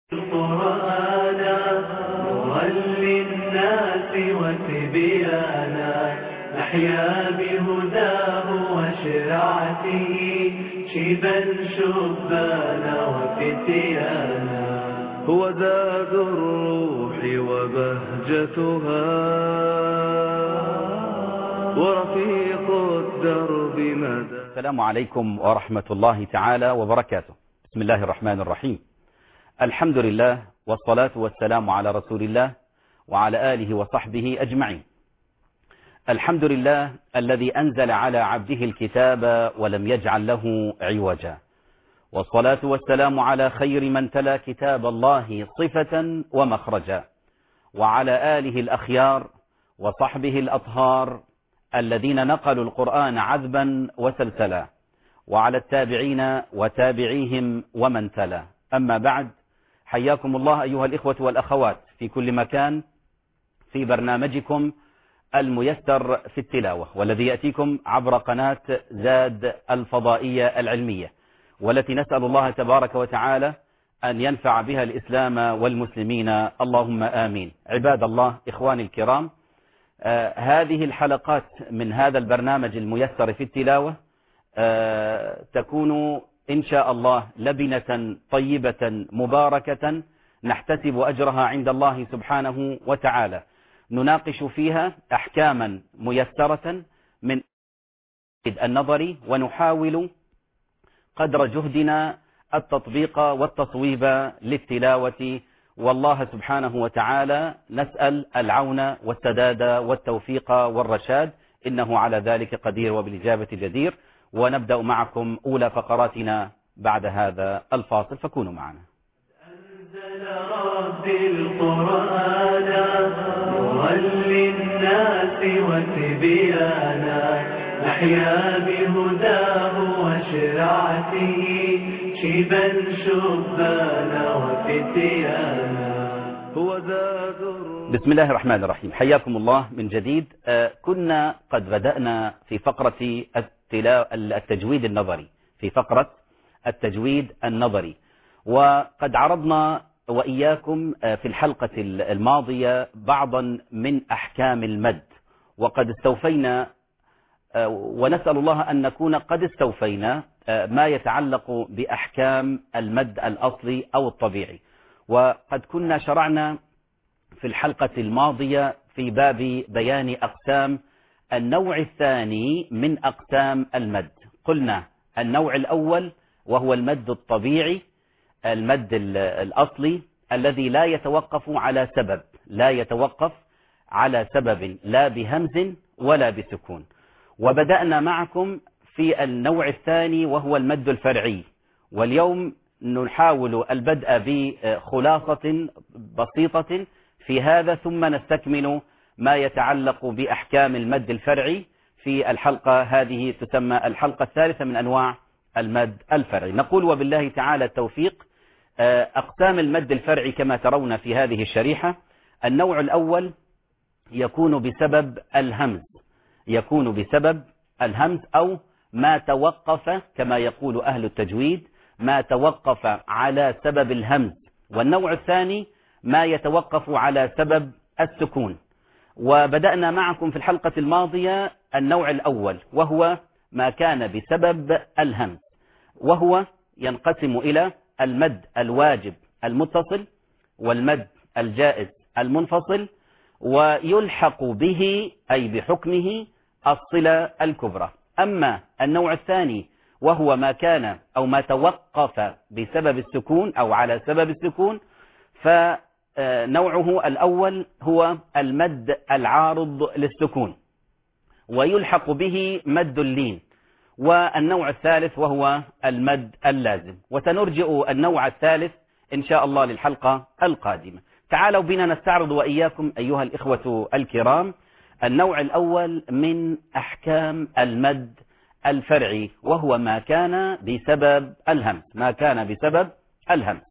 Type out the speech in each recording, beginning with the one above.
القرآن نورا للناس وتبيانا نحيا بهداه وشرعته شيبا شبانا وفتيانا هو زاد الروح وبهجتها ورفيق الدرب مدى. السلام عليكم ورحمة الله تعالى وبركاته. بسم الله الرحمن الرحيم. الحمد لله والصلاة والسلام على رسول الله وعلى آله وصحبه أجمعين. الحمد لله الذي أنزل على عبده الكتاب ولم يجعل له عوجا، والصلاة والسلام على خير من تلا كتاب الله صفة ومخرجا، وعلى آله الأخيار وصحبه الأطهار الذين نقلوا القرآن عذبا وسلسلا، وعلى التابعين وتابعيهم ومن تلا. أما بعد، حياكم الله أيها الإخوة والأخوات في كل مكان في برنامجكم الميسر في التلاوة، والذي يأتيكم عبر قناة زاد الفضائية العلمية، والتي نسأل الله تبارك وتعالى أن ينفع بها الإسلام والمسلمين، اللهم آمين. عباد الله، إخواني الكرام، هذه الحلقات من هذا البرنامج الميسر في التلاوة تكون إن شاء الله لبنة طيبة مباركة نحتسب أجرها عند الله سبحانه وتعالى، نناقش فيها أحكاما ميسرة من النظري، ونحاول قدر جهدنا التطبيق والتصويب للتلاوة، والله سبحانه وتعالى نسأل العون والسداد والتوفيق والرشاد، إنه على ذلك قدير وبالإجابة جدير. ونبدأ معكم أولى فقراتنا بعد هذا الفاصل، فكونوا معنا. أنزل ربي القرآن نورا للناس وتبيانا نحيا بهداه وشرعته شيبا شبانا وفتيانا هو زاد. بسم الله الرحمن الرحيم. حياكم الله من جديد. كنا قد بدأنا في فقرة التجويد النظري، في فقرة التجويد النظري، وقد عرضنا وإياكم في الحلقة الماضية بعضا من أحكام المد، وقد استوفينا ونسأل الله أن نكون قد استوفينا ما يتعلق بأحكام المد الأصلي أو الطبيعي. وقد كنا شرعنا في الحلقة الماضية في باب بيان أقسام النوع الثاني من أقسام المد. قلنا النوع الأول وهو المد الطبيعي، المد الأصلي الذي لا يتوقف على سبب، لا يتوقف على سبب، لا بهمز ولا بسكون. وبدأنا معكم في النوع الثاني وهو المد الفرعي، واليوم نحاول البدء بخلاصة بسيطة في هذا، ثم نستكمل ما يتعلق بأحكام المد الفرعي في الحلقة هذه، تسمى الحلقة الثالثة من أنواع المد الفرعي. نقول وبالله تعالى التوفيق. أقسام المد الفرعي كما ترون في هذه الشريحة: النوع الأول يكون بسبب الهمز، يكون بسبب الهمز أو ما توقف، كما يقول أهل التجويد، ما توقف على سبب الهمز. والنوع الثاني ما يتوقف على سبب السكون. وبدأنا معكم في الحلقة الماضية النوع الأول وهو ما كان بسبب الهمز، وهو ينقسم إلى المد الواجب المتصل والمد الجائز المنفصل، ويلحق به أي بحكمه الصلة الكبرى. أما النوع الثاني وهو ما كان أو ما توقف بسبب السكون أو على سبب السكون، فنوعه الأول هو المد العارض للسكون، ويلحق به مد اللين. والنوع الثالث وهو المد اللازم، وسنرجئ النوع الثالث إن شاء الله للحلقة القادمة. تعالوا بنا نستعرض وإياكم أيها الإخوة الكرام النوع الأول من أحكام المد الفرعي، وهو ما كان بسبب الهمز، ما كان بسبب الهمز.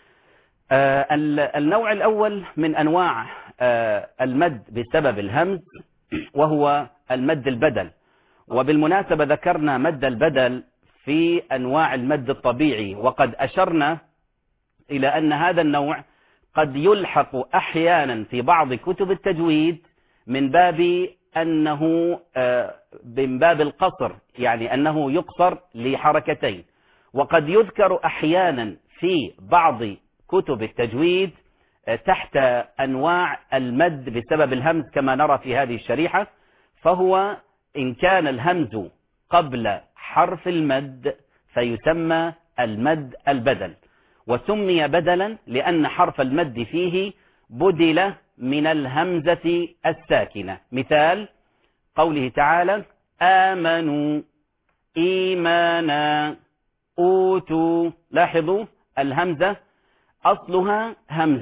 النوع الأول من أنواع المد بسبب الهمز وهو المد البدل. وبالمناسبة ذكرنا مد البدل في أنواع المد الطبيعي، وقد أشرنا إلى أن هذا النوع قد يلحق أحيانا في بعض كتب التجويد من باب أنه من باب القصر، يعني أنه يقصر لحركتين، وقد يذكر أحيانا في بعض كتب التجويد تحت أنواع المد بسبب الهمز كما نرى في هذه الشريحة. فهو إن كان الهمز قبل حرف المد فيسمى المد البدل، وسمي بدلا لأن حرف المد فيه بدل من الهمزة الساكنة. مثال قوله تعالى آمنوا، إيمانا، أوتوا. لاحظوا الهمزة أصلها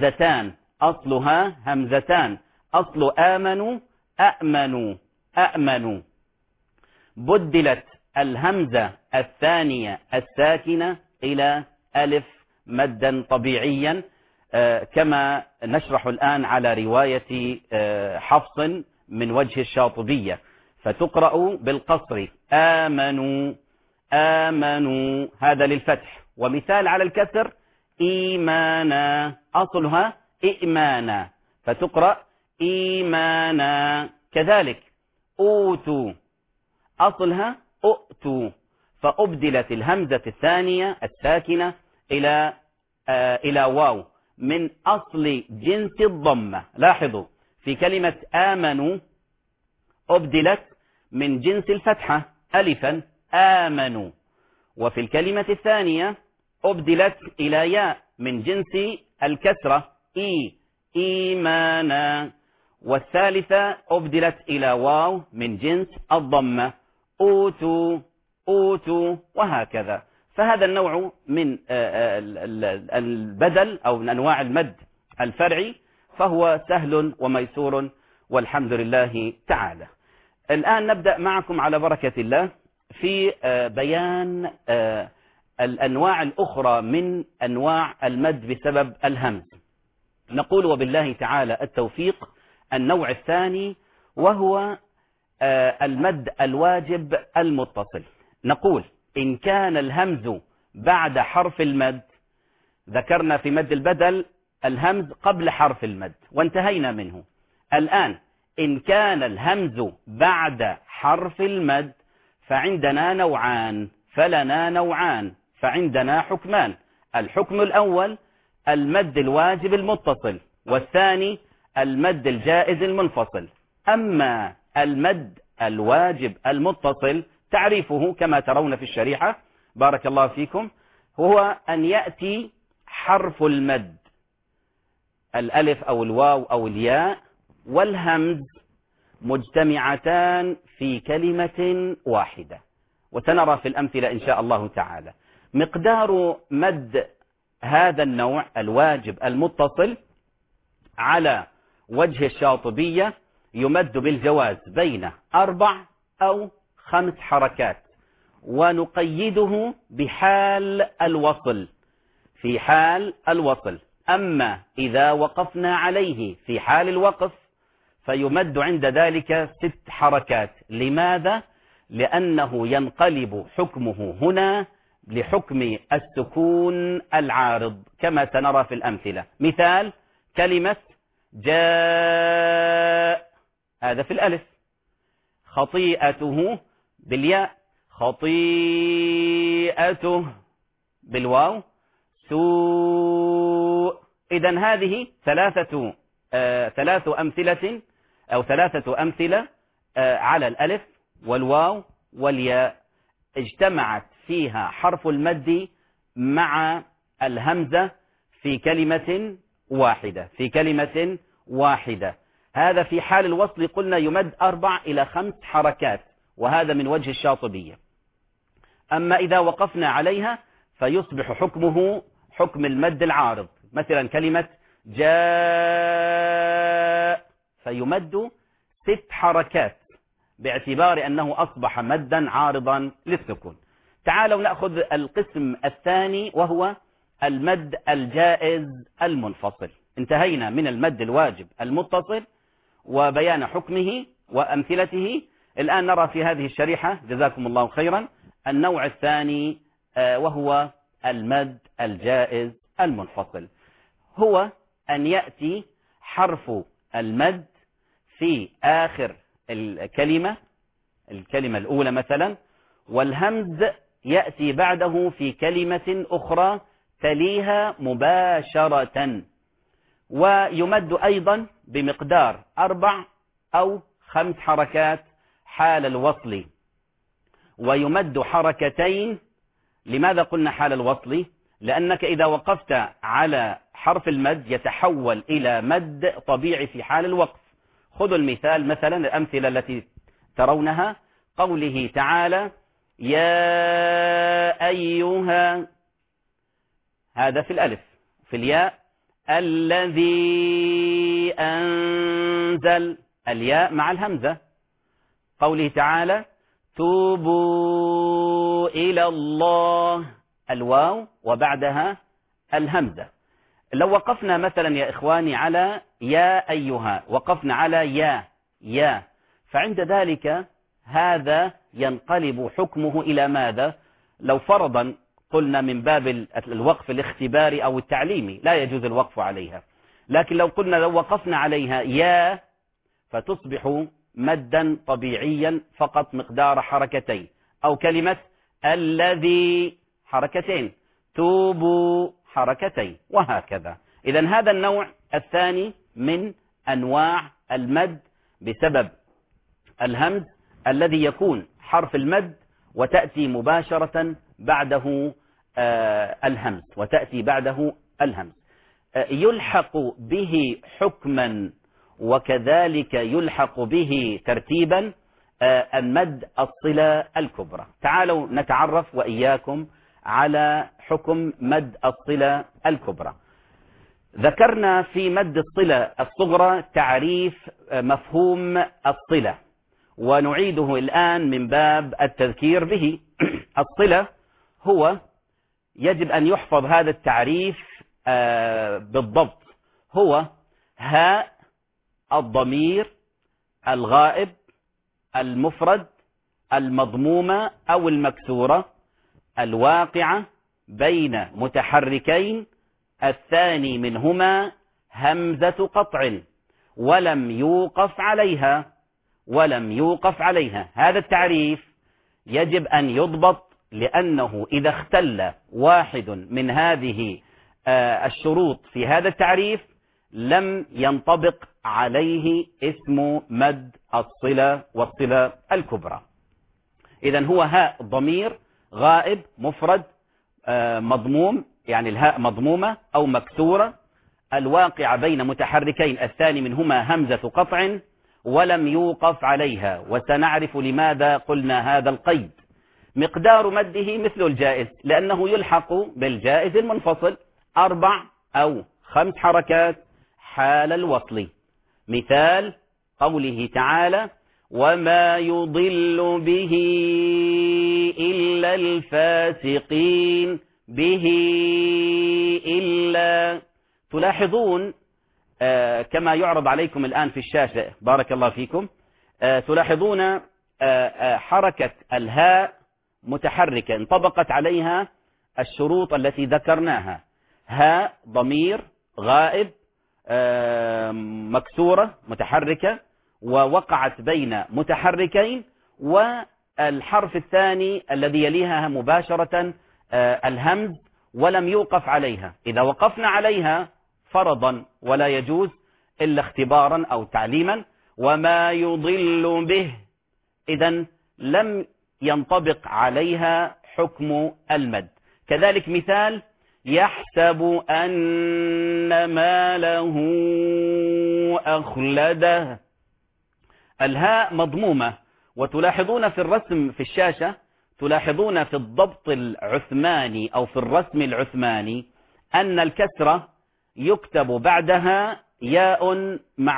همزتان، أصل آمنوا أأمنوا، أأمنوا. بدلت الهمزة الثانية الساكنة إلى ألف مدا طبيعيا، كما نشرح الآن على رواية حفص من وجه الشاطبية، فتقرأ بالقصر آمنوا، آمنوا، هذا للفتح. ومثال على الكسر إيمانا، أصلها إئمانا، فتقرأ إيمانا. كذلك أوتوا، أصلها أؤتوا، فأبدلت الهمزة الثانية الساكنة إلى واو من أصل جنس الضمة. لاحظوا في كلمة آمنوا أبدلت من جنس الفتحة ألفا آمنوا، وفي الكلمة الثانية أبدلت إلى ياء من جنس الكسرة إيمانا، والثالثة أبدلت إلى واو من جنس الضمة أوتوا، أوتوا، وهكذا. فهذا النوع من البدل أو من أنواع المد الفرعي فهو سهل وميسور والحمد لله تعالى. الآن نبدأ معكم على بركة الله في بيان الأنواع الأخرى من أنواع المد بسبب الهمز. نقول وبالله تعالى التوفيق النوع الثاني وهو المد الواجب المتصل. نقول إن كان الهمز بعد حرف المد، ذكرنا في مد البدل الهمز قبل حرف المد وانتهينا منه. الآن إن كان الهمز بعد حرف المد فعندنا نوعان، فلنا نوعان، فعندنا حكمان. الحكم الأول المد الواجب المتصل، والثاني المد الجائز المنفصل. أما المد الواجب المتصل تعريفه كما ترون في الشريحة بارك الله فيكم، هو أن يأتي حرف المد الألف أو الواو أو الياء والهمز مجتمعتان في كلمة واحدة، وسنرى في الأمثلة إن شاء الله تعالى. مقدار مد هذا النوع الواجب المتصل على وجه الشاطبية يمد بالجواز بين 4 أو 5 حركات، ونقيده بحال الوصل، في حال الوصل. أما إذا وقفنا عليه في حال الوقف فيمد عند ذلك 6 حركات. لماذا؟ لأنه ينقلب حكمه هنا لحكم السكون العارض كما سنرى في الأمثلة. مثال كلمة جاء، هذا في الألف، خطيئته بالياء، خطيئته بالواو، سوء. إذن هذه ثلاث أمثلة أو 3 أمثلة على الألف والواو والياء اجتمعت فيها حرف المد مع الهمزة في كلمة واحدة، في كلمة واحدة. هذا في حال الوصل قلنا يمد 4 إلى 5 حركات، وهذا من وجه الشاطبية. أما إذا وقفنا عليها فيصبح حكمه حكم المد العارض. مثلا كلمة جاء فيمد 6 حركات باعتبار أنه أصبح مدا عارضا للسكون. تعالوا نأخذ القسم الثاني وهو المد الجائز المنفصل. انتهينا من المد الواجب المتصل وبيان حكمه وأمثلته. الآن نرى في هذه الشريحة جزاكم الله خيرا النوع الثاني وهو المد الجائز المنفصل، هو أن يأتي حرف المد في آخر الكلمة الأولى مثلا، والهمز يأتي بعده في كلمة أخرى تليها مباشرة، ويمد أيضا بمقدار 4 أو 5 حركات حال الوصل، ويمد حركتين. لماذا قلنا حال الوصل؟ لأنك إذا وقفت على حرف المد يتحول إلى مد طبيعي في حال الوقف. خذوا المثال مثلا، الأمثلة التي ترونها، قوله تعالى يا أيها، هذا في الألف. في الياء الذي أنزل، الياء مع الهمزة. قوله تعالى توبوا إلى الله، الواو وبعدها الهمزة. لو وقفنا مثلا يا إخواني على يا أيها، وقفنا على يا، فعند ذلك هذا ينقلب حكمه إلى ماذا؟ لو فرضا قلنا من باب الوقف الاختباري أو التعليمي لا يجوز الوقف عليها، لكن لو قلنا لو وقفنا عليها يا فتصبح مدا طبيعيا فقط مقدار حركتين، أو كلمة الذي حركتين، توبوا حركتين، وهكذا. إذن هذا النوع الثاني من أنواع المد بسبب الهمز، الذي يكون حرف المد وتأتي مباشرة بعده الهمز، يلحق به حكما وكذلك يلحق به ترتيبا المد الصلة الكبرى. تعالوا نتعرف وإياكم على حكم مد الصلة الكبرى. ذكرنا في مد الصلة الصغرى تعريف مفهوم الصلة، ونعيده الآن من باب التذكير به. الصلة هو، يجب أن يحفظ هذا التعريف بالضبط، هو هاء الضمير الغائب المفرد المضمومة أو المكسورة الواقعة بين متحركين الثاني منهما همزة قطع ولم يوقف عليها. هذا التعريف يجب أن يضبط، لأنه إذا اختل واحد من هذه الشروط في هذا التعريف لم ينطبق عليه اسم مد الصلة والصلة الكبرى. إذن هو هاء ضمير غائب مفرد مضموم، يعني الهاء مضمومة أو مكسورة، الواقع بين متحركين الثاني منهما همزة قطع ولم يوقف عليها. وسنعرف لماذا قلنا هذا القيد. مقدار مده مثل الجائز، لأنه يلحق بالجائز المنفصل 4 أو 5 حركات حال الوصل. مثال قوله تعالى وما يضل به إلا الفاسقين، به إلا. تلاحظون كما يعرض عليكم الآن في الشاشة، بارك الله فيكم، تلاحظون حركة الهاء متحركة انطبقت عليها الشروط التي ذكرناها. هاء ضمير غائب مكسورة متحركة ووقعت بين متحركين، والحرف الثاني الذي يليها مباشرة الهمز ولم يوقف عليها. إذا وقفنا عليها فرضا ولا يجوز إلا اختبارا أو تعليما، وما يضل به، إذن لم ينطبق عليها حكم المد. كذلك مثال يحسب أن ماله أخلده، الهاء مضمومة. وتلاحظون في الرسم في الشاشة، تلاحظون في الضبط العثماني أو في الرسم العثماني أن الكسرة يكتب بعدها ياء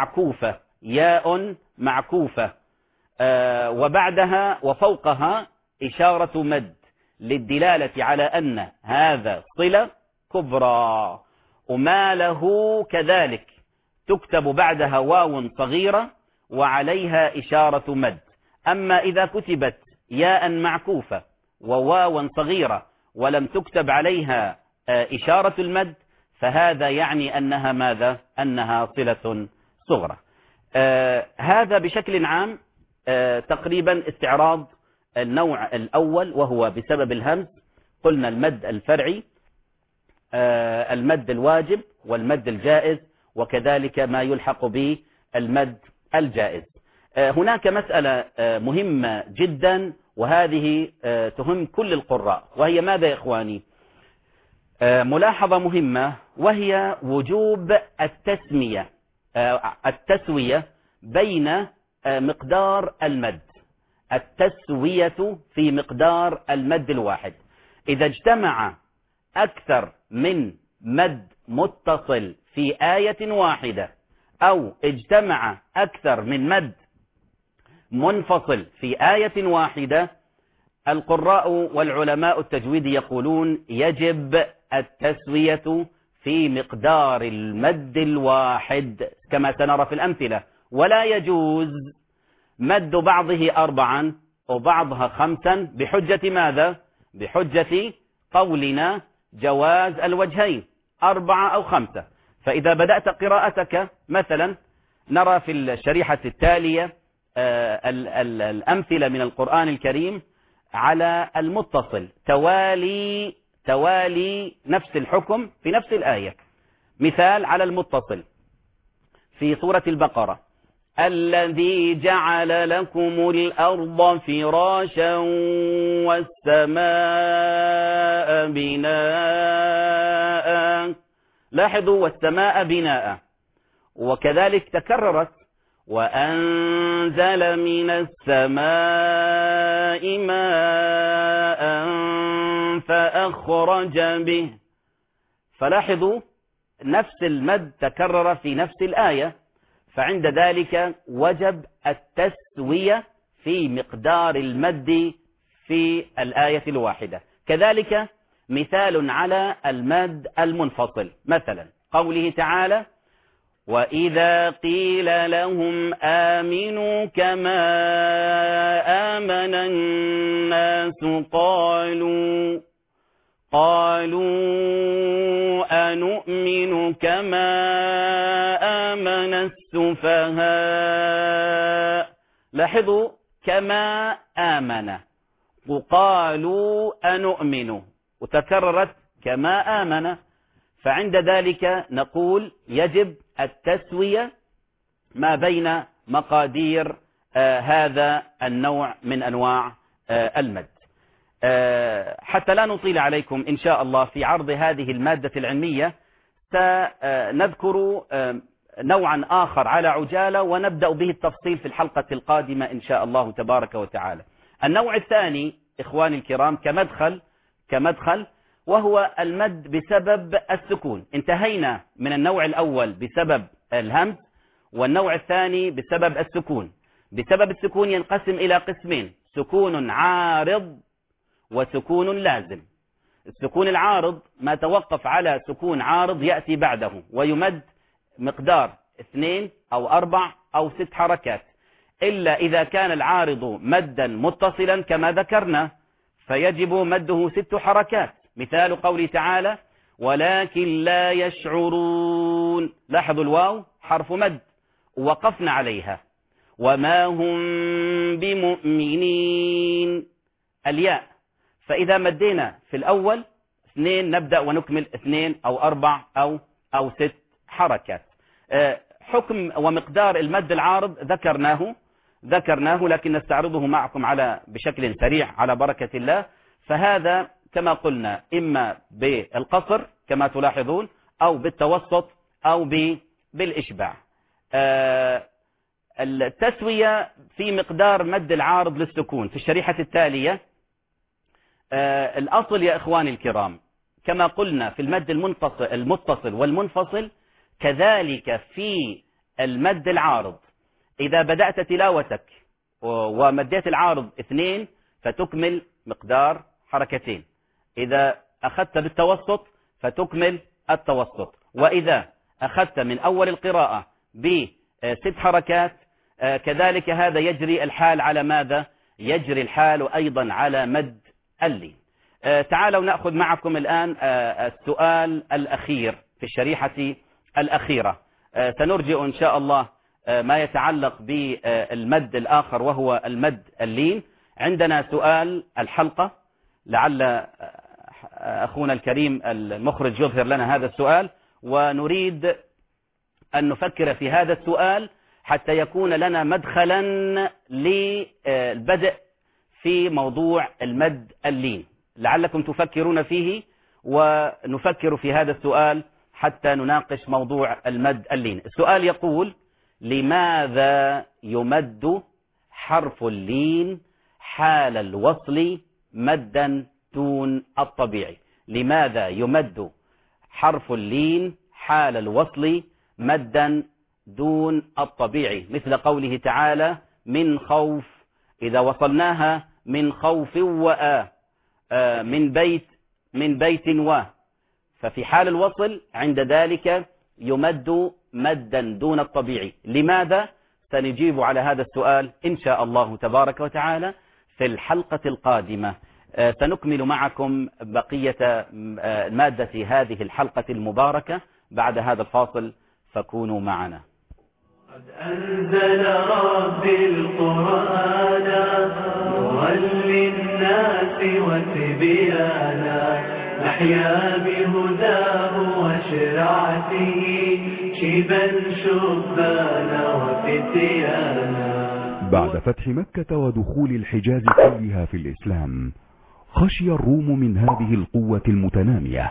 معكوفة، وبعدها وفوقها إشارة مد للدلالة على أن هذا صلة كبرى. وماله كذلك تكتب بعدها واو صغيرة وعليها إشارة مد. أما إذا كتبت ياء معكوفة وواو صغيرة ولم تكتب عليها إشارة المد، فهذا يعني أنها ماذا؟ أنها صلة صغرى. هذا بشكل عام تقريبا استعراض النوع الأول، وهو بسبب الهمز. قلنا المد الفرعي، المد الواجب والمد الجائز، وكذلك ما يلحق به المد الجائز. هناك مسألة مهمة جدا، وهذه تهم كل القراء، وهي ماذا يا إخواني؟ ملاحظة مهمة، وهي وجوب التسوية بين مقدار المد، التسوية في مقدار المد الواحد. إذا اجتمع أكثر من مد متصل في آية واحدة، أو اجتمع أكثر من مد منفصل في آية واحدة، القراء والعلماء التجويد يقولون يجب التسوية في مقدار المد الواحد كما سنرى في الأمثلة، ولا يجوز مد بعضه 4 وبعضها 5 بحجة ماذا؟ بحجة قولنا جواز الوجهين 4 أو 5. فإذا بدأت قراءتك مثلا، نرى في الشريحة التالية الأمثلة من القرآن الكريم على المتصل توالي نفس الحكم في نفس الآية. مثال على المتصل في سورة البقرة: الذي جعل لكم الأرض فراشا والسماء بناء. لاحظوا والسماء بناء، وكذلك تكررت: وأنزل من السماء ماء فأخرج به. فلاحظوا نفس المد تكرر في نفس الآية، فعند ذلك وجب التسوية في مقدار المد في الآية الواحدة. كذلك مثال على المد المنفصل، مثلا قوله تعالى: وإذا قيل لهم آمنوا كما آمن الناس قالوا أنؤمن كما آمن السفهاء. لاحظوا كما آمن، وقالوا أنؤمن، وتكررت كما آمن. فعند ذلك نقول يجب التسوية ما بين مقادير هذا النوع من أنواع المد. حتى لا نطيل عليكم إن شاء الله في عرض هذه المادة العلمية، سنذكر نوعا آخر على عجالة، ونبدأ به التفصيل في الحلقة القادمة إن شاء الله تبارك وتعالى. النوع الثاني إخواني الكرام كمدخل، وهو المد بسبب السكون. انتهينا من النوع الأول بسبب الهمز، والنوع الثاني بسبب السكون. بسبب السكون ينقسم إلى قسمين: سكون عارض وسكون لازم. السكون العارض ما توقف على سكون عارض يأتي بعده ويمد مقدار 2 أو 4 أو 6 حركات، إلا إذا كان العارض مدا متصلا كما ذكرنا، فيجب مده 6 حركات. مثال قوله تعالى: ولكن لا يشعرون. لاحظوا الواو حرف مد وقفنا عليها. وما هم بمؤمنين. الياء، فإذا مدينا في الأول 2 نبدأ ونكمل 2 أو 4 أو 6 حركات. حكم ومقدار المد العارض ذكرناه، لكن نستعرضه معكم بشكل سريع على بركة الله. فهذا كما قلنا إما بالقصر كما تلاحظون، أو بالتوسط، أو بالإشباع. التسوية في مقدار مد العارض للسكون في الشريحة التالية. الأصل يا إخواني الكرام كما قلنا في المد المتصل والمنفصل، كذلك في المد العارض. إذا بدأت تلاوتك ومديت العارض 2 فتكمل مقدار 2 حركات. إذا أخذت بالتوسط فتكمل التوسط. وإذا أخذت من أول القراءة ب6 حركات، كذلك هذا يجري الحال على ماذا؟ يجري الحال أيضا على مد اللين. تعالوا نأخذ معكم الآن السؤال الأخير في الشريحة الأخيرة. سنرجع إن شاء الله ما يتعلق بالمد الآخر وهو المد اللين. عندنا سؤال الحلقة، لعل أخونا الكريم المخرج يظهر لنا هذا السؤال، ونريد أن نفكر في هذا السؤال حتى يكون لنا مدخلا للبدء في موضوع المد اللين. لعلكم تفكرون فيه ونفكر في هذا السؤال حتى نناقش موضوع المد اللين. السؤال يقول: لماذا يمد حرف اللين حال الوصل مدا دون الطبيعي؟ لماذا يمد حرف اللين حال الوصل مدا دون الطبيعي؟ مثل قوله تعالى: من خوف، إذا وصلناها من خوف وآ، من بيت و، ففي حال الوصل عند ذلك يمد مدا دون الطبيعي. لماذا؟ سنجيب على هذا السؤال إن شاء الله تبارك وتعالى في الحلقة القادمة. سنكمل معكم بقية مادة هذه الحلقة المباركة بعد هذا الفاصل، فكونوا معنا. قد أنزل ربي القرآن نورا للناس وتبيانا، نحيا بهداه وشرعته شيبا شبانا وفتيانا. بعد فتح مكة ودخول الحجاز كلها في الإسلام، خشي الروم من هذه القوة المتنامية،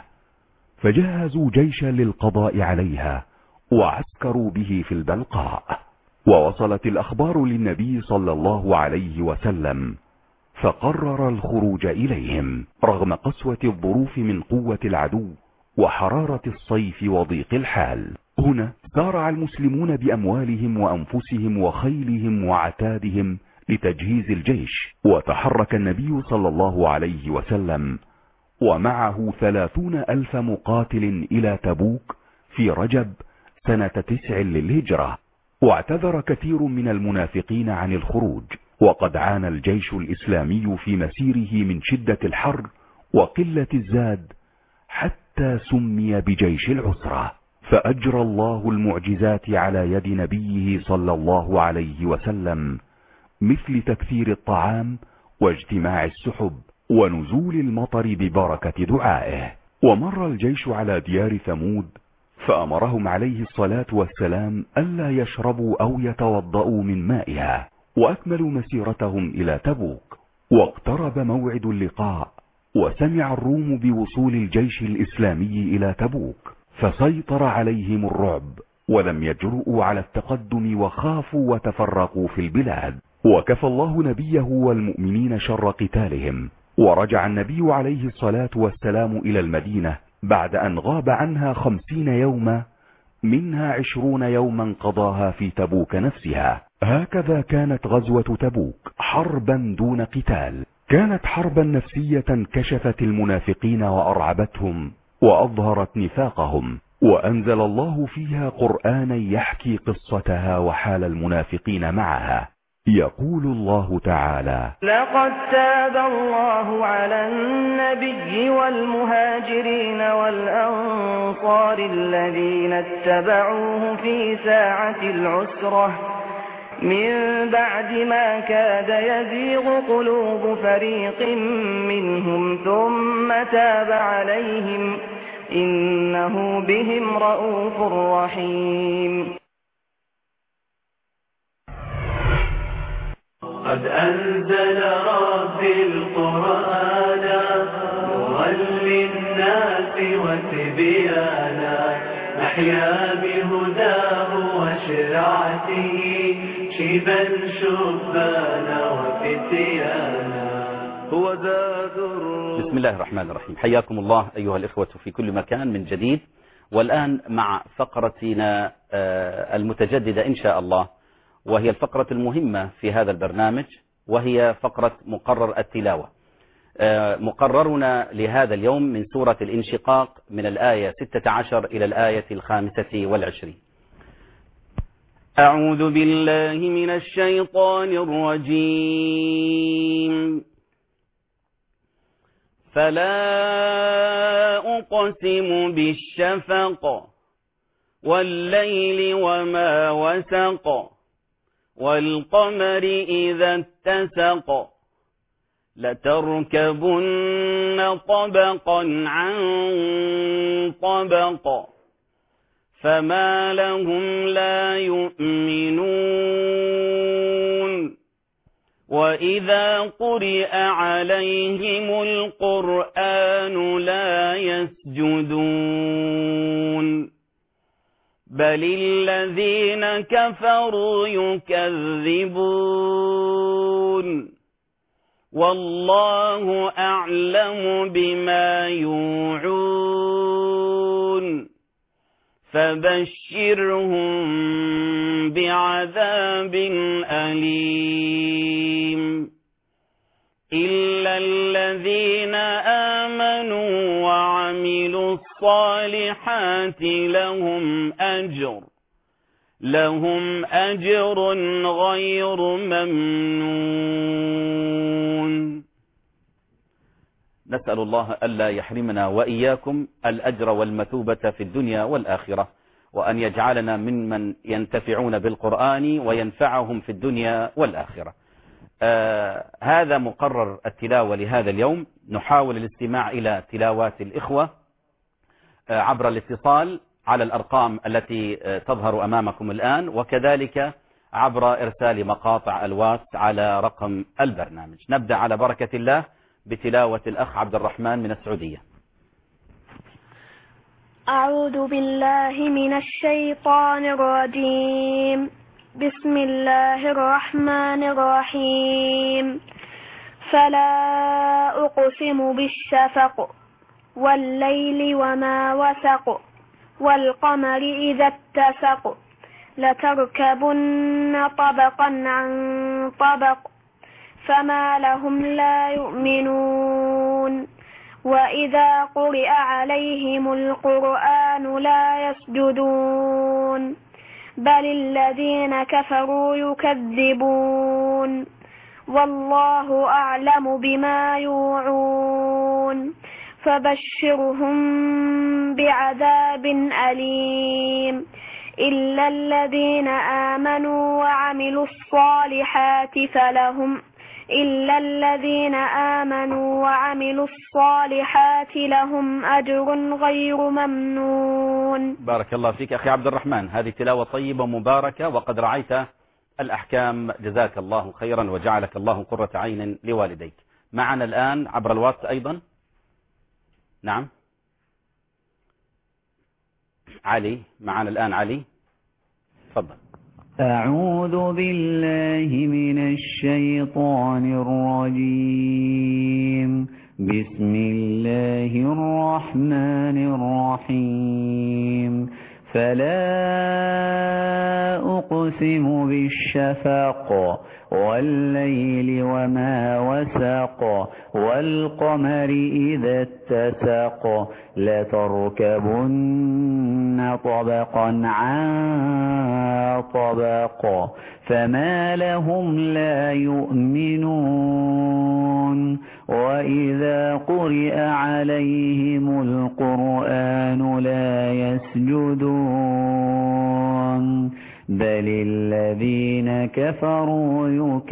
فجهزوا جيشا للقضاء عليها وعسكروا به في البلقاء. ووصلت الأخبار للنبي صلى الله عليه وسلم، فقرر الخروج إليهم رغم قسوة الظروف من قوة العدو وحرارة الصيف وضيق الحال. هنا سارع المسلمون بأموالهم وأنفسهم وخيلهم وعتادهم لتجهيز الجيش، وتحرك النبي صلى الله عليه وسلم ومعه 30,000 مقاتل إلى تبوك في رجب سنة 9 للهجرة. واعتذر كثير من المنافقين عن الخروج، وقد عانى الجيش الإسلامي في مسيره من شدة الحر وقلة الزاد حتى سمي بجيش العسرة. فأجرى الله المعجزات على يد نبيه صلى الله عليه وسلم، مثل تكثير الطعام واجتماع السحب ونزول المطر ببركة دعائه. ومر الجيش على ديار ثمود، فأمرهم عليه الصلاة والسلام ألا يشربوا أو يتوضأوا من مائها، وأكملوا مسيرتهم إلى تبوك. واقترب موعد اللقاء، وسمع الروم بوصول الجيش الإسلامي إلى تبوك، فسيطر عليهم الرعب ولم يجرؤوا على التقدم، وخافوا وتفرقوا في البلاد. وكفى الله نبيه والمؤمنين شر قتالهم، ورجع النبي عليه الصلاة والسلام إلى المدينة بعد أن غاب عنها 50 يوما، منها 20 يوما قضاها في تبوك نفسها. هكذا كانت غزوة تبوك، حربا دون قتال. كانت حربا نفسية كشفت المنافقين وأرعبتهم وأظهرت نفاقهم، وأنزل الله فيها قرآنا يحكي قصتها وحال المنافقين معها. يقول الله تعالى: لقد تاب الله على النبي والمهاجرين والأنصار الذين اتبعوه في ساعة العسرة من بعد ما كاد يزيغ قلوب فريق منهم ثم تاب عليهم إنه بهم رؤوف رحيم. قد أنزل ربي القرآن نورا للناس وتبيانا، نحيا بهداه وشرعته شيبا شبانا وفتيانا. هو زاد بسم الله الرحمن الرحيم. حياكم الله أيها الإخوة في كل مكان من جديد، والآن مع فقرتنا المتجددة إن شاء الله، وهي الفقرة المهمة في هذا البرنامج، وهي فقرة مقرر التلاوة. مقررنا لهذا اليوم من سورة الانشقاق من الآية 16 إلى الآية 25. أعوذ بالله من الشيطان الرجيم. فلا أقسم بالشفق والليل وما وسق والقمر إذا اتسق لتركبن طبقا عن طبق فما لهم لا يؤمنون وإذا قرئ عليهم القرآن لا يسجدون بل الذين كفروا يكذبون والله أعلم بما يوعون فبشرهم بعذاب أليم إلا الذين آمنوا وعملوا الصالحات لهم أجر غير ممنون. نسأل الله ألا يحرمنا وإياكم الأجر والمثوبة في الدنيا والآخرة، وأن يجعلنا ممن ينتفعون بالقرآن وينفعهم في الدنيا والآخرة. هذا مقرر التلاوة لهذا اليوم. نحاول الاستماع إلى تلاوات الإخوة عبر الاتصال على الأرقام التي تظهر أمامكم الآن، وكذلك عبر إرسال مقاطع الواتس على رقم البرنامج. نبدأ على بركة الله بتلاوة الأخ عبد الرحمن من السعودية. أعوذ بالله من الشيطان الرجيم. بسم الله الرحمن الرحيم. فلا أقسم بالشفق والليل وما وسق والقمر إذا اتسق لتركبن طبقا عن طبق فما لهم لا يؤمنون وإذا قرئ عليهم القرآن لا يسجدون بل الذين كفروا يكذبون والله أعلم بما يوعون فبشرهم بعذاب أليم إلا الذين آمنوا وعملوا الصالحات لهم أجر غير ممنون. بارك الله فيك أخي عبد الرحمن، هذه تلاوة طيبة مباركة وقد رعيت الأحكام، جزاك الله خيرا وجعلك الله قرة عين لوالديك. معنا الآن عبر الواتس أيضا. نعم علي معنا الآن. علي تفضل. أعوذ بالله من الشيطان الرجيم. بسم الله الرحمن الرحيم. فلا أقسم بالشفق والليل وما وسق والقمر إذا اتسق لتركبن طبقا عن طبق فما لهم لا يؤمنون وإذا قرئ عليهم القرآن لا يسجدون بل الذين كفروا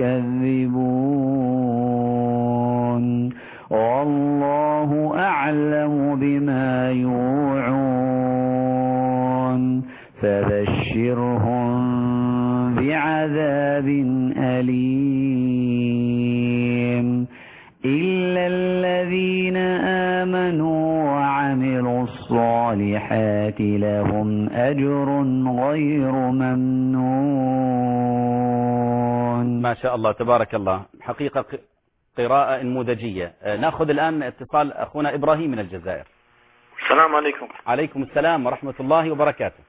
يكذبون والله أعلم بما يوعون فبشرهم بعذاب أليم إلا الذين آمنوا وعملوا الصالحات لهم أجر غير ممنون. ما شاء الله تبارك الله، حقيقة قراءة انموذجية. نأخذ الآن اتصال أخونا إبراهيم من الجزائر. السلام عليكم. عليكم السلام ورحمة الله وبركاته.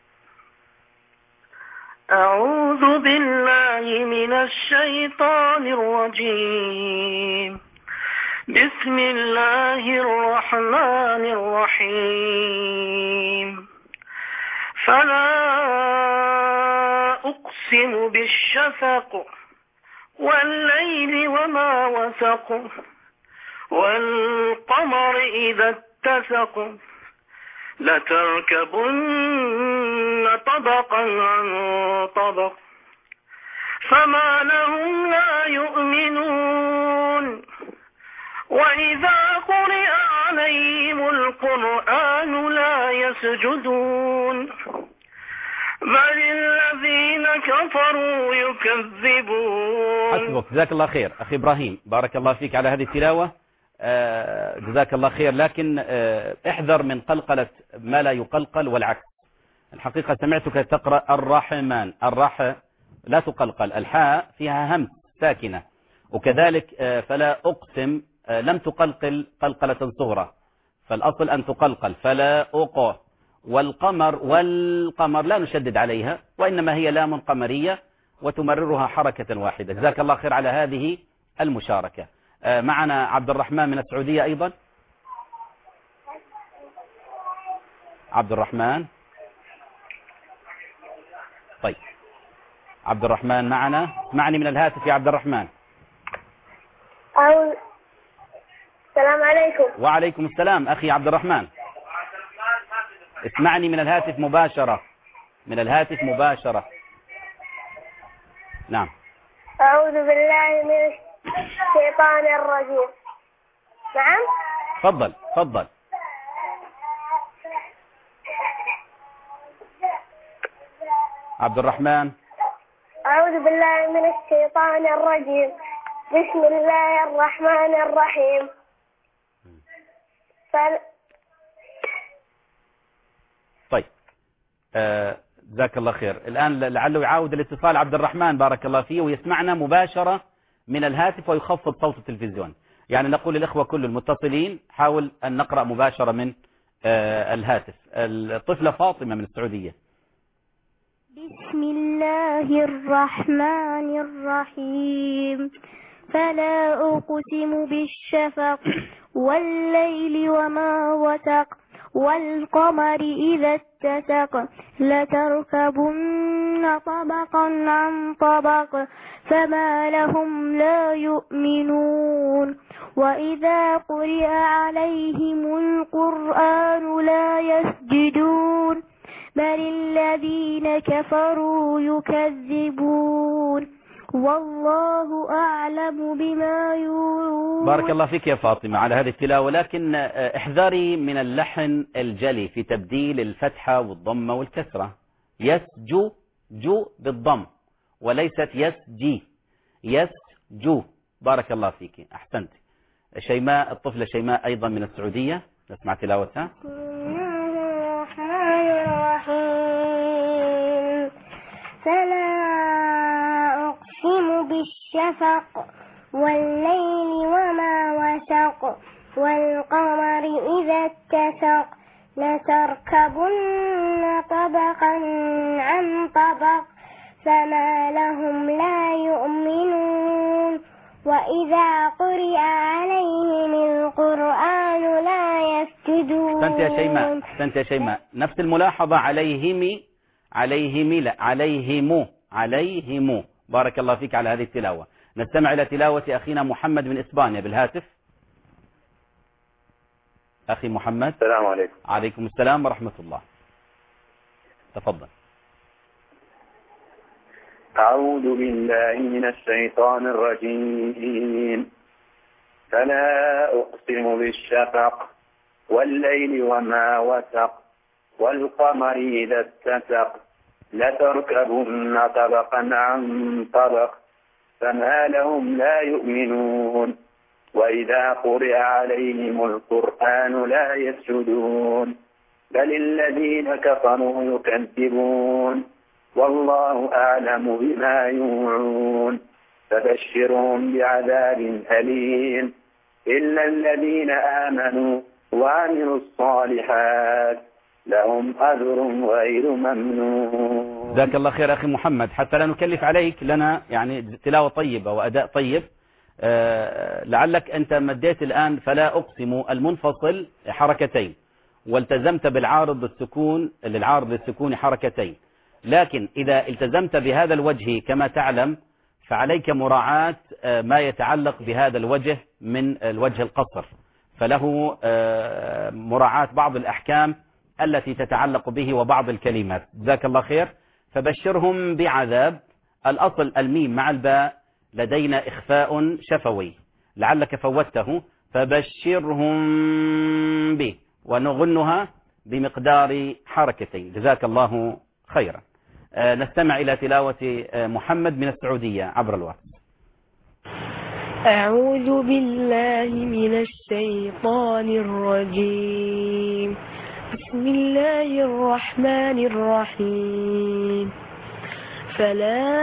أعوذ بالله من الشيطان الرجيم. بسم الله الرحمن الرحيم. فلا أقسم بالشفق والليل وما وسق والقمر إذا اتسق لتركبن طبقا عن طبق فما لهم لا يؤمنون وإذا قرئ عليهم القرآن لا يسجدون بل الذين كفروا يكذبون. حسبك، جزاك الله خير أخي إبراهيم، بارك الله فيك على هذه التلاوة، جزاك الله خير. لكن احذر من قلقلة ما لا يقلقل والعكس. الحقيقة سمعتك تقرأ الرحمن، الراء لا تقلقل، الحاء فيها همس ساكنة، وكذلك فلا أقسم لم تقلقل قلقلة صغرى، فالأصل أن تقلقل فلا أقى. والقمر لا نشدد عليها، وإنما هي لام قمرية وتمررها حركة واحدة. جزاك الله خير على هذه المشاركة. معنا عبد الرحمن من السعودية أيضا. عبد الرحمن، طيب عبد الرحمن معنا، اسمعني من الهاتف يا عبد الرحمن. السلام عليكم. وعليكم السلام أخي عبد الرحمن، اسمعني من الهاتف مباشرة، من الهاتف مباشرة. نعم. أعوذ بالله من الشيطان الرجيم. نعم. تفضل تفضل. عبد الرحمن. أعوذ بالله من الشيطان الرجيم. بسم الله الرحمن الرحيم. طيب جزاك الله خير. الآن لعله يعاود الاتصال عبد الرحمن بارك الله فيه ويسمعنا مباشرة من الهاتف ويخفض صوت التلفزيون. يعني نقول للإخوة كل المتصلين حاول أن نقرأ مباشرة من الهاتف. الطفلة فاطمة من السعودية. بسم الله الرحمن الرحيم. فلا أقسم بالشفق والليل وما وسق والقمر إذا اتسق لتركبن طبقا عن طبق فما لهم لا يؤمنون وإذا قرئ عليهم القرآن لا يسجدون بل الذين كفروا يكذبون والله أعلم بما يوعون. بارك الله فيك يا فاطمة على هذه التلاوة، لكن احذري من اللحن الجلي في تبديل الفتحة والضمة والكسرة. يسجو جو بالضم وليست يسجي، يسجو. بارك الله فيك، أحسنت. شيماء، الطفلة شيماء أيضا من السعودية، نسمع تلاوتها. الرحمن الرحيم. فلا أقسم بالشفق والليل وما وسق والقمر إذا اتسق لتركبن طبقا عن طبق فما لهم لا يؤمنون وإذا قرئ عليهم القرآن لا يسجدون. أحسنت يا شيماء، أحسنت يا شيماء. نفس الملاحظة عليهم، عليهم لا عليهم. بارك الله فيك على هذه التلاوة. نستمع إلى تلاوة أخينا محمد من إسبانيا بالهاتف. أخي محمد. السلام عليكم. عليكم السلام ورحمة الله، تفضل. أعوذ بالله من الشيطان الرجيم. فلا أقسم بالشفق والليل وما وسق والقمر إذا اتسق لتركبن طبقا عن طبق فما لهم لا يؤمنون وإذا قرئ عليهم القرآن لا يسجدون بل الذين كفروا يكذبون والله أعلم بما يوعون فبشرهم بعذاب أليم إلا الذين آمنوا وعملوا الصالحات لهم أجر غير ممنون. جزاك الله خير أخي محمد. حتى لا نكلف عليك، لنا يعني تلاوة طيبة وأداء طيب. لعلك أنت مديت الآن فلا أقسم المنفصل حركتين والتزمت بالعارض السكون للعارض السكون حركتين، لكن إذا التزمت بهذا الوجه كما تعلم فعليك مراعاة ما يتعلق بهذا الوجه من الوجه القصر، فله مراعاة بعض الأحكام التي تتعلق به وبعض الكلمات. جزاك الله خير. فبشرهم بعذاب. الأصل الميم مع الباء لدينا إخفاء شفوي، لعلك فوته. فبشرهم به، ونغنها بمقدار حركتين. جزاك الله خيرا. نستمع إلى تلاوة محمد من السعودية عبر الواتس. أعوذ بالله من الشيطان الرجيم. بسم الله الرحمن الرحيم. فلا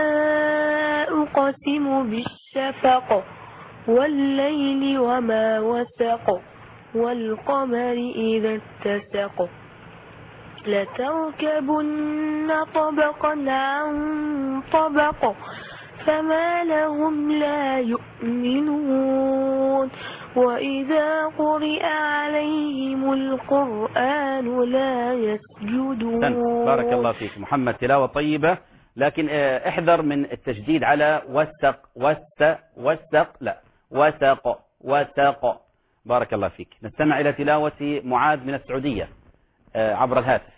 أقسم بالشفق والليل وما وسق والقمر إذا اتسق لتركبن طبقا عن طبق فما لهم لا يؤمنون وإذا قرئ عليهم القرآن لا يسجدون. بارك الله فيك محمد، تلاوة طيبة، لكن احذر من التشديد على وثق لا وثق. بارك الله فيك. نستمع إلى تلاوة معاذ من السعودية عبر الهاتف.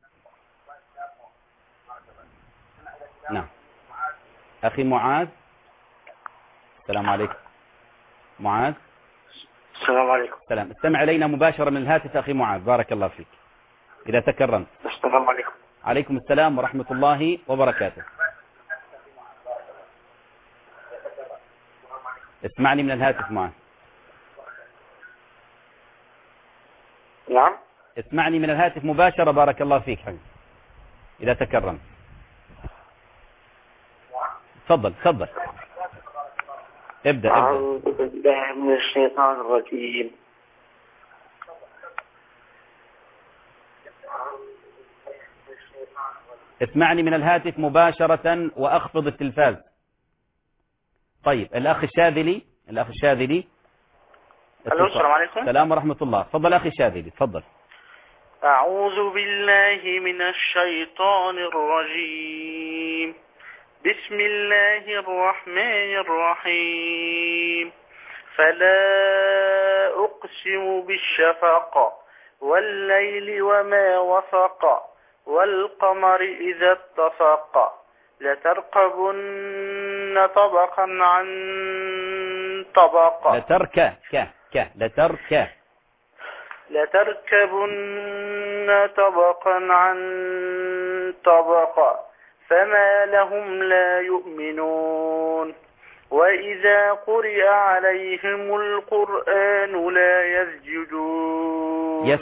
نعم أخي معاذ. السلام عليكم معاذ. السلام عليكم. سلام. استمع إلينا مباشرة من الهاتف أخي معاذ، بارك الله فيك إذا تكرمت. السلام عليكم. عليكم السلام ورحمة الله وبركاته. اسمعني من الهاتف معاذ. نعم اسمعني من الهاتف مباشرة، بارك الله فيك حبيبي إذا تكرمت. تفضل ابدأ. أعوذ بالله من الشيطان الرجيم. اسمعني من الهاتف مباشرة وأخفض التلفاز. طيب الأخ الشاذلي. السلام عليكم. السلام ورحمة الله. تفضل أخي الشاذلي تفضل. أعوذ بالله من الشيطان الرجيم. بسم الله الرحمن الرحيم. فلا أقسم بالشفق والليل وما وسق والقمر إذا اتسق لتركبن طبقا عن طبق. لتركبن طبقا عن طبق فما لهم لا يؤمنون وإذا قرئ عليهم القرآن لا يسجدون.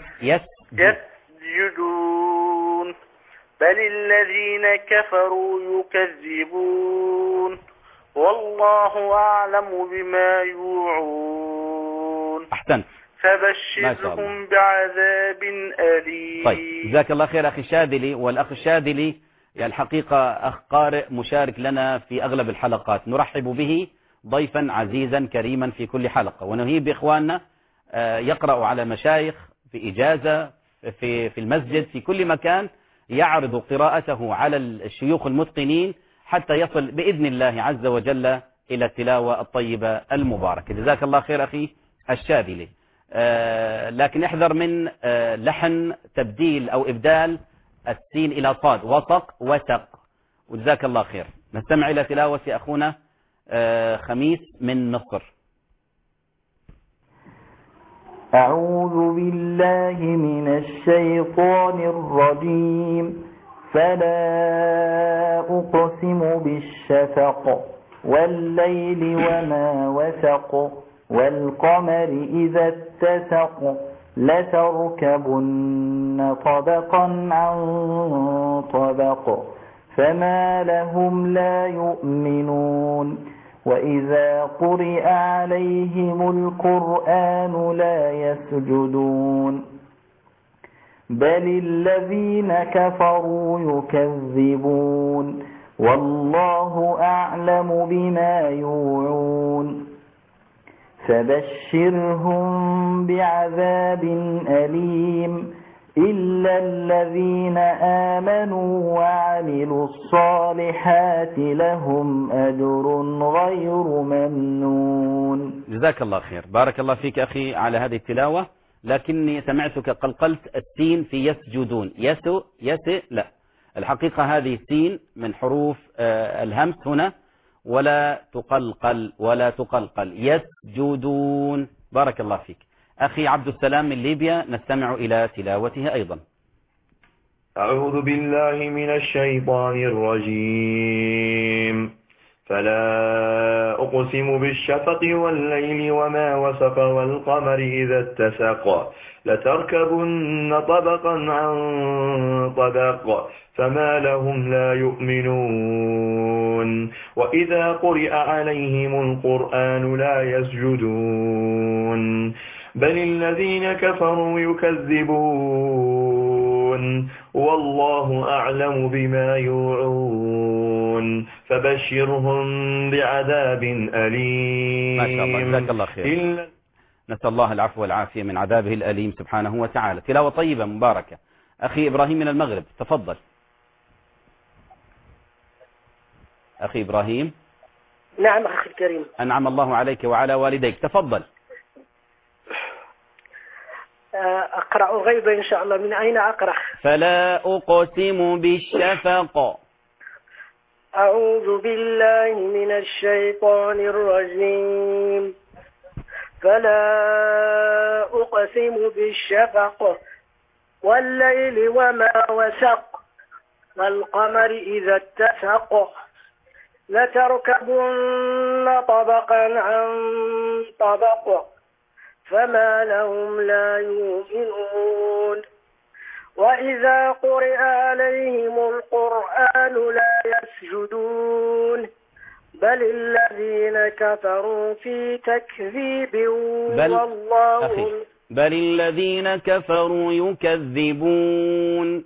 يسجدون بل الذين كفروا يكذبون والله أعلم بما يوعون. أحسنت. فبشرهم بعذاب أليم. طيب جزاك الله خير أخي الشاذلي. والأخ الشاذلي يعني الحقيقة أخ قارئ مشارك لنا في أغلب الحلقات، نرحب به ضيفا عزيزا كريما في كل حلقة، ونهيب بإخواننا يقرأ على مشايخ في إجازة في المسجد في كل مكان، يعرض قراءته على الشيوخ المتقنين حتى يصل بإذن الله عز وجل إلى التلاوة الطيبة المباركة. جزاك الله خير أخي الشاذلي. لكن احذر من لحن تبديل أو إبدال السين إلى صاد، وثق. وجزاك الله خير. نستمع إلى تلاوة أخونا خميس من مصر. أعوذ بالله من الشيطان الرجيم. فلا أقسم بالشفق والليل وما وسق والقمر إذا اتسق لتركبن طبقا عن طبق فما لهم لا يؤمنون وإذا قرئ عليهم القرآن لا يسجدون بل الذين كفروا يكذبون والله أعلم بما يوعون فبشرهم بعذاب أليم إلا الذين آمنوا وعملوا الصالحات الصالحات لهم أجر غير ممنون. جزاك الله خير، بارك الله فيك أخي على هذه التلاوة، لكني سمعتك قلقلت السين في يسجدون. لا، الحقيقة هذه سين من حروف الهمس هنا، ولا تقلقل يسجدون. بارك الله فيك. أخي عبد السلام من ليبيا نستمع إلى تلاوته أيضا. أعوذ بالله من الشيطان الرجيم. فلا أقسم بالشفق والليل وما وسق والقمر إذا اتسق لتركبن طبقا عن طبق فما لهم لا يؤمنون وإذا قرئ عليهم القرآن لا يسجدون بل الذين كفروا يكذبون والله أعلم بما يوعون فبشرهم بعذاب أليم. ما شاء الله، جزاك الله خير. نسأل الله العفو والعافية من عذابه الأليم سبحانه وتعالى. تلاوة طيبة مباركة. أخي إبراهيم من المغرب تفضل. أخي إبراهيم. نعم أخي الكريم. أنعم الله عليك وعلى والديك، تفضل. أقرأ غيبا إن شاء الله. من أين أقرأ؟ فلا أقسم بالشفق. أعوذ بالله من الشيطان الرجيم. فلا أقسم بالشفق والليل وما وسق والقمر إذا اتسق لتركبن طبقا عن طبق فما لهم لا يؤمنون وإذا قرئ عليهم القرآن لا يسجدون بل الذين كفروا في تكذيب والله بل الذين كفروا يكذبون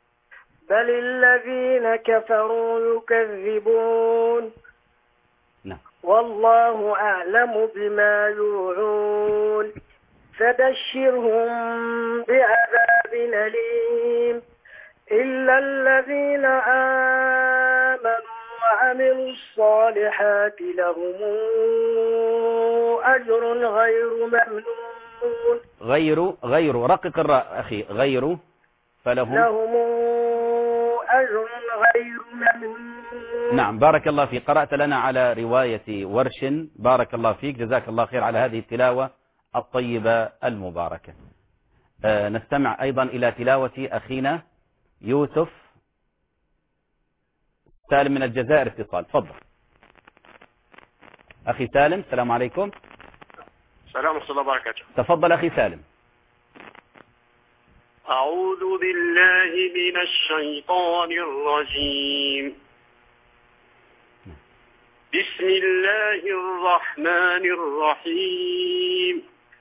والله أعلم بما يوعون فبشرهم بعذاب أليم إلا الذين آمنوا وعملوا الصالحات لهم أجر غير ممنون. غير رقق الراء أخي. غير فلهم أجر غير ممنون. نعم بارك الله فيك. قرأت لنا على رواية ورش، بارك الله فيك، جزاك الله خير على هذه التلاوة الطيبة المباركة. نستمع أيضا إلى تلاوة أخينا يوسف سالم من الجزائر اتصال. تفضل أخي سالم. السلام عليكم. السلام ورحمة الله وبركاته. تفضل أخي سالم. أعوذ بالله من الشيطان الرجيم. بسم الله الرحمن الرحيم.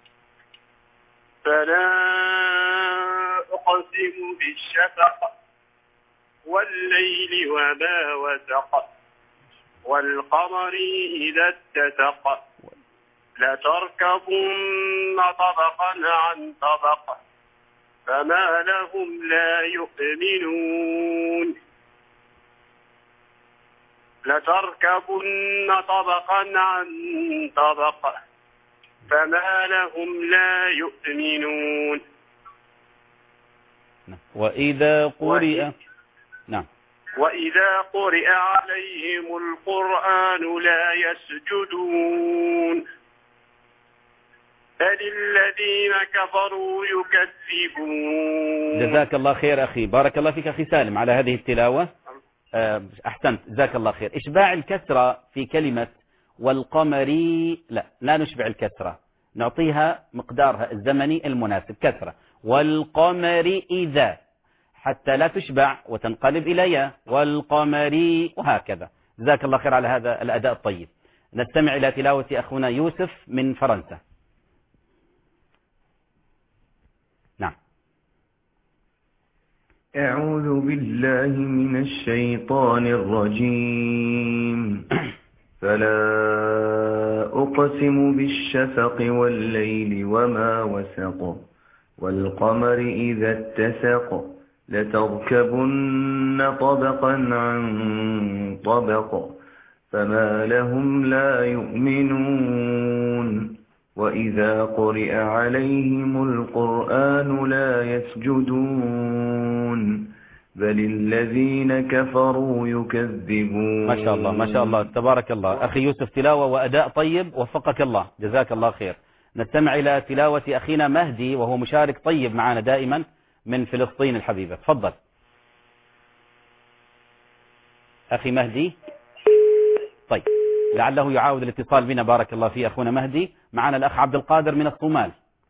فلا أقسم بالشفق والليل وما وسق والقمر إذا اتسق لتركبن طبقا عن طبق فما لهم لا يؤمنون لتركبن طبقا عن طبق فما لهم لا يؤمنون وإذا قرئ وإذا قرئ عليهم القرآن لا يسجدون بل الذين كفروا يكذبون. جزاك الله خير أخي، بارك الله فيك أخي سالم على هذه التلاوة. أحسنت جزاك الله خير. إشباع الكسرة في كلمة والقمر لا نشبع الكسرة، نعطيها مقدارها الزمني المناسب، كسرة والقمر إذا، حتى لا تشبع وتنقلب إلى يا والقمر وهكذا. جزاك الله خير على هذا الأداء الطيب. نستمع إلى تلاوة أخونا يوسف من فرنسا. نعم. أعوذ بالله من الشيطان الرجيم. فلا أقسم بالشفق والليل وما وسق والقمر إذا اتسق لتركبن طبقا عن طبق فما لهم لا يؤمنون وإذا قرئ عليهم القرآن لا يسجدون بل الذين كفروا يكذبون. ما شاء الله ما شاء الله تبارك الله. أخي يوسف، تلاوة وأداء طيب، وفقك الله، جزاك الله خير. نستمع إلى تلاوة أخينا مهدي، وهو مشارك طيب معنا دائما من فلسطين الحبيبة. تفضل أخي مهدي. طيب لعله يعاود الاتصال بنا. بارك الله فيه أخونا مهدي. معنا الأخ عبد القادر من الصومال.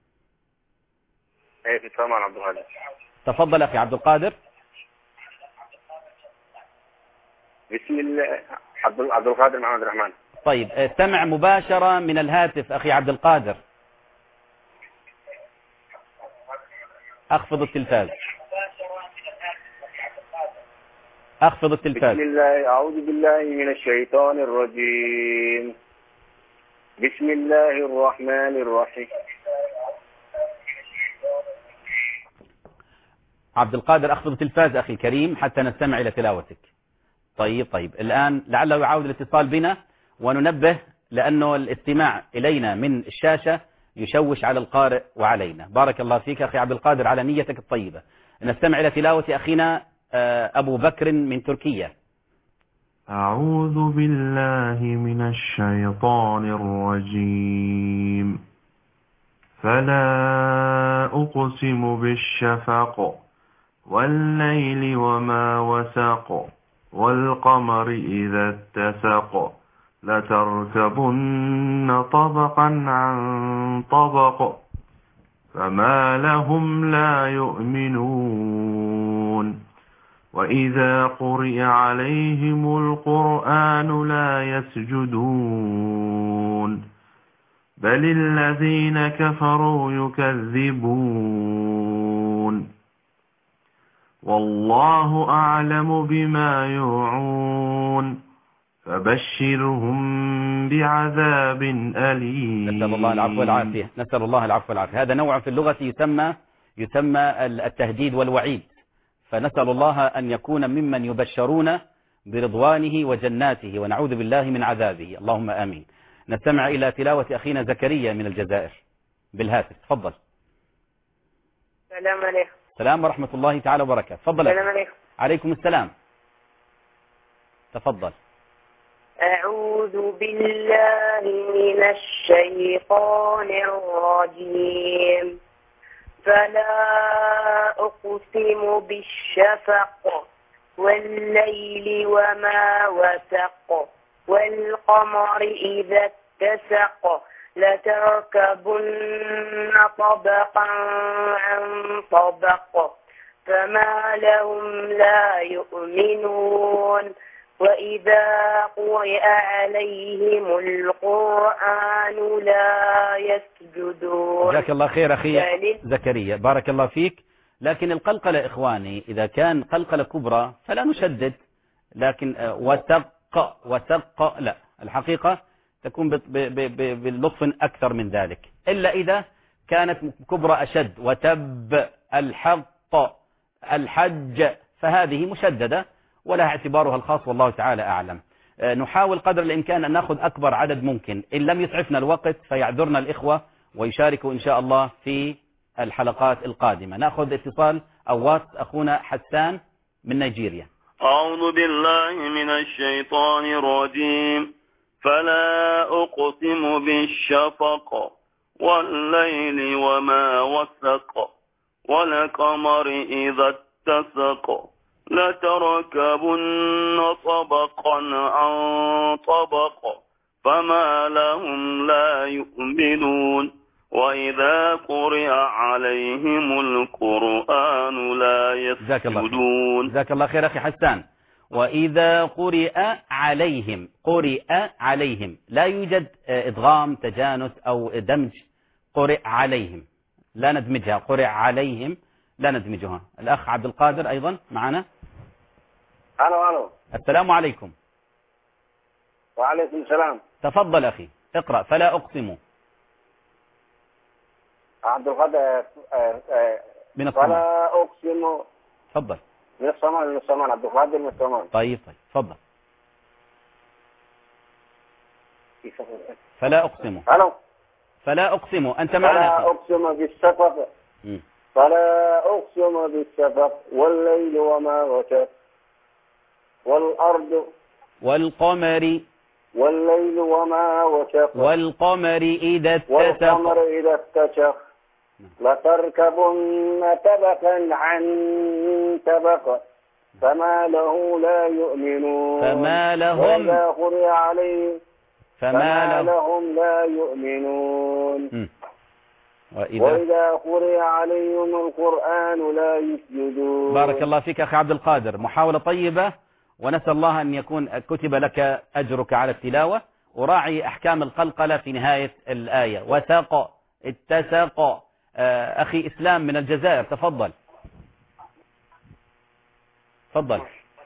ايه طبعا عبد القادر. تفضل أخي عبد القادر. بسم الله. عبد القادر محمد الرحمن. طيب استمع مباشرة من الهاتف أخي عبد القادر. أخفض التلفاز. أخفض التلفاز. بسم الله. أعوذ بالله من الشيطان الرجيم. بسم الله الرحمن الرحيم. عبد القادر أخفض التلفاز أخي الكريم حتى نستمع إلى تلاوتك. طيب الآن لعله يعاود الاتصال بنا، وننبه لأنه الاستماع إلينا من الشاشة يشوش على القارئ وعلينا. بارك الله فيك أخي عبد القادر على نيتك الطيبة. نستمع إلى تلاوة أخينا أبو بكر من تركيا. أعوذ بالله من الشيطان الرجيم. فلا أقسم بالشفق والليل وما وسق والقمر إذا اتسق لتركبن طبقا عن طبق فما لهم لا يؤمنون وإذا قرئ عليهم القرآن لا يسجدون بل الذين كفروا يكذبون والله أعلم بما يوعون فبشرهم بعذاب أليم. نسأل الله العفو والعافية. نسأل الله العفو والعافية. هذا نوع في اللغة يسمى التهديد والوعيد، فنسأل الله أن يكون ممن يبشرون برضوانه وجناته ونعوذ بالله من عذابه، اللهم آمين. نستمع إلى تلاوة أخينا زكريا من الجزائر بالهاتف. تفضل. السلام عليكم. السلام ورحمة الله تعالى وبركاته. تفضل. السلام عليكم. عليكم السلام. تفضل. أعوذ بالله من الشيطان الرجيم. فلا أقسم بالشفق والليل وما وسق والقمر إذا اتسق لتركبن طبقا عن طبق فما لهم لا يؤمنون وإذا قرئ عليهم القرآن لا يسجدون. جزاك الله خير أخي زكريا، بارك الله فيك. لكن القلقلة إخواني إذا كان قلقلة كبرى فلا نشدد، لكن وسق لا، الحقيقة تكون باللطف أكثر من ذلك، إلا إذا كانت كبرى أشد، وتب الحق الحج، فهذه مشددة ولها اعتبارها الخاص والله تعالى أعلم. نحاول قدر الإمكان أن نأخذ أكبر عدد ممكن، إن لم يسعفنا الوقت فيعذرنا الإخوة ويشاركوا إن شاء الله في الحلقات القادمة. نأخذ اتصال أو واتس أخونا حسان من نيجيريا. أعوذ بالله من الشيطان الرجيم. فلا أقسم بالشفق والليل وما وسق والقمر إذا اتسق لتركبن طبقا عن طبق فما لهم لا يؤمنون وإذا قرئ عليهم القرآن لا يسجدون. جزاك الله خير أخي حسان. وإذا قرئ عليهم لا يوجد إدغام تجانس أو دمج. قرئ عليهم لا ندمجها، قرئ عليهم لا ندمجها. الأخ عبد القادر أيضا معنا. ألو. السلام عليكم. وعليكم السلام. تفضل أخي اقرأ. فلا أقسم. عبد القادر من الصومال. فلا أقسم تفضل. من الصمان عبد القادر من الصمان. طيب تفضل. فلا أقسم. ألو. فلا أقسم، أنت معنا. فلا أقسم بالشفق. فلا أقسم بالشفق والليل وما وسق والأرض والقمر والليل وما وسق والقمر إذا اتسق لتركبن طبقا عن طبق فما له لا يؤمنون فما لهم وإذا قرئ عليهم فما لهم لا يؤمنون وإذا قرئ عليهم القرآن لا يسجدون. بارك الله فيك أخي عبد القادر، محاولة طيبة، ونسأل الله أن يكون كتب لك أجرك على التلاوة. وراعي أحكام القلقلة في نهاية الآية. وثاق اتساق. أخي إسلام من الجزائر تفضل. تفضل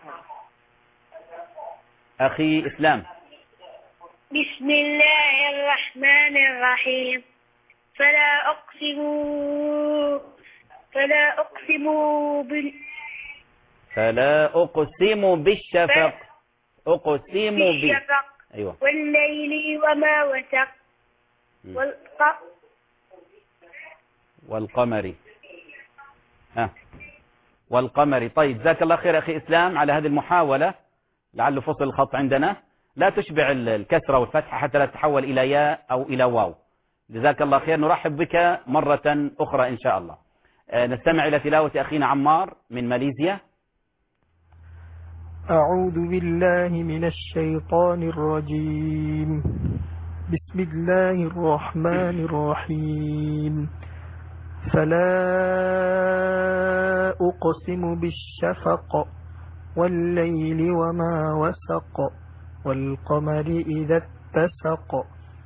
أخي إسلام. بسم الله الرحمن الرحيم. فلا أقسم بالشفق. أقسم بالشفق. أيوة. والليل وما وسق والقمر. والقمر. طيب جزاك الله خير أخي إسلام على هذه المحاولة، لعله فصل الخط عندنا، لا تشبع الكسرة والفتحة حتى لا تتحول إلى ياء أو إلى واو. جزاك الله خير، نرحب بك مرة أخرى إن شاء الله. نستمع إلى تلاوة أخينا عمار من ماليزيا. أعوذ بالله من الشيطان الرجيم. بسم الله الرحمن الرحيم. فلا أقسم بالشفق والليل وما وسق والقمر إذا اتسق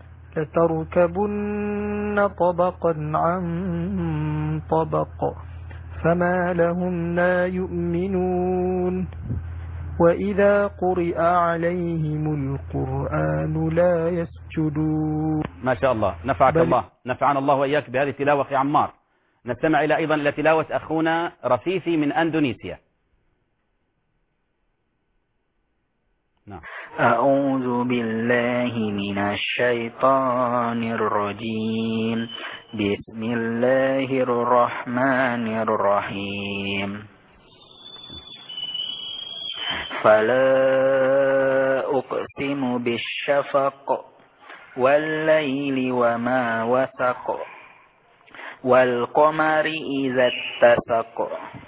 لتركبن طبقا عن طبق فما لهم لا يؤمنون وإذا قرئ عليهم القرآن لا يسجدون. ما شاء الله، نفعك الله، نفعنا الله وإياك بهذه التلاوة أخي عمار. نستمع أيضا إلى تلاوة أخونا رفيفي من أندونيسيا. نعم. أعوذ بالله من الشيطان الرجيم. بسم الله الرحمن الرحيم. فلا أقسم بالشفق والليل وما وسق والقمر إذا اتسق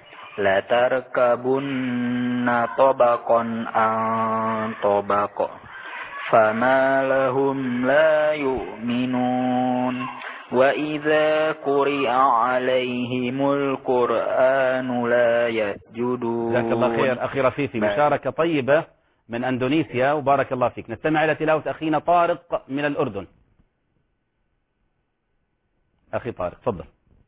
لتركبن طبقا عن طبق فما لهم لا يؤمنون وإذا قرئ عليهم القرآن لا يسجدون. جزاك الله خير أخي رفيفي، مشاركة طيبة من أندونيسيا وبارك الله فيك. نستمع إلى تلاوة أخينا طارق من الأردن. أخي طارق تفضل.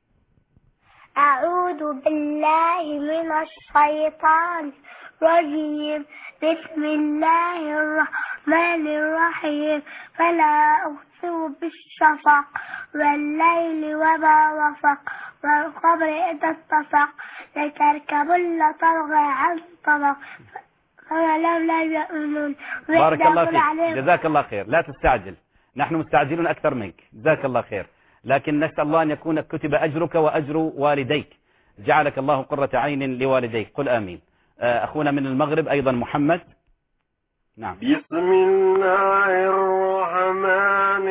أعوذ بالله من الشيطان الرجيم. بسم الله الرحمن الرحيم. فلا أقسم بالشفق والليل وما وسق والقمر إذا اتسق لتركبن طبقا عن طبق فما لهم لا يؤمنون. بارك الله فيك، جزاك الله خير. لا تستعجل، نحن مستعجلون أكثر منك، جزاك الله خير، لكن نسأل الله أن يكون كتب أجرك وأجر والديك، جعلك الله قرة عين لوالديك، قل آمين. أخونا من المغرب أيضا محمد. نعم. بسم الله الرحمن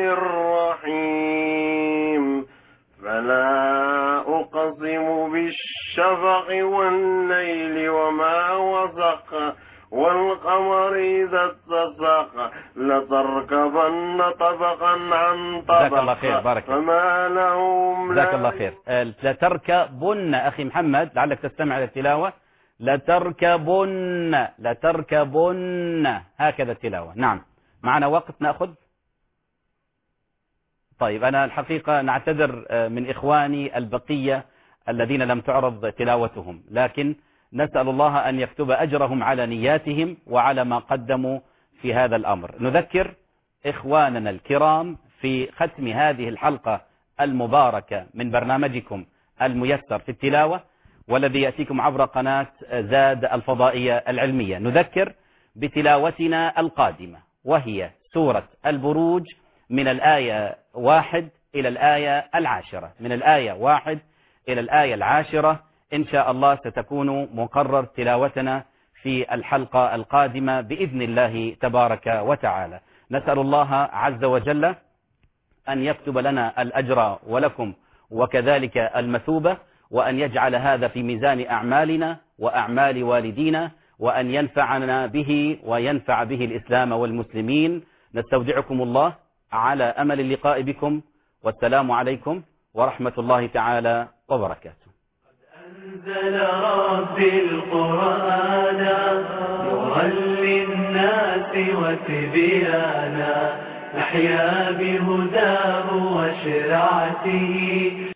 الرحيم. فلا أقسم بالشفق والليل وما وسق والقمر إذا اتسق لتركبن طبقا عن طبق. جزاك الله خير، بارك فما لهم جزاك الله خير. لتركبن أخي محمد، لعلك تستمع للتلاوة. لتركبن هكذا التلاوة. نعم. معنا وقت نأخذ. طيب أنا الحقيقة نعتذر من إخواني البقية الذين لم تعرض تلاوتهم، لكن نسأل الله أن يكتب أجرهم على نياتهم وعلى ما قدموا في هذا الأمر. نذكر إخواننا الكرام في ختم هذه الحلقة المباركة من برنامجكم الميسر في التلاوة، والذي يأتيكم عبر قناة زاد الفضائية العلمية. نذكر بتلاوتنا القادمة، وهي سورة البروج من الآية 1 إلى الآية 10. من الآية 1 إلى الآية 10 إن شاء الله ستكون مقرر تلاوتنا في الحلقة القادمة بإذن الله تبارك وتعالى. نسأل الله عز وجل أن يكتب لنا الأجر ولكم وكذلك المثوبة، وأن يجعل هذا في ميزان أعمالنا وأعمال والدينا، وأن ينفعنا به وينفع به الإسلام والمسلمين. نستودعكم الله على أمل اللقاء بكم، والسلام عليكم ورحمة الله تعالى وبركاته. أنزل ربي القرآن نورا للناس وتبيانا، نحيا بهداه وشرعته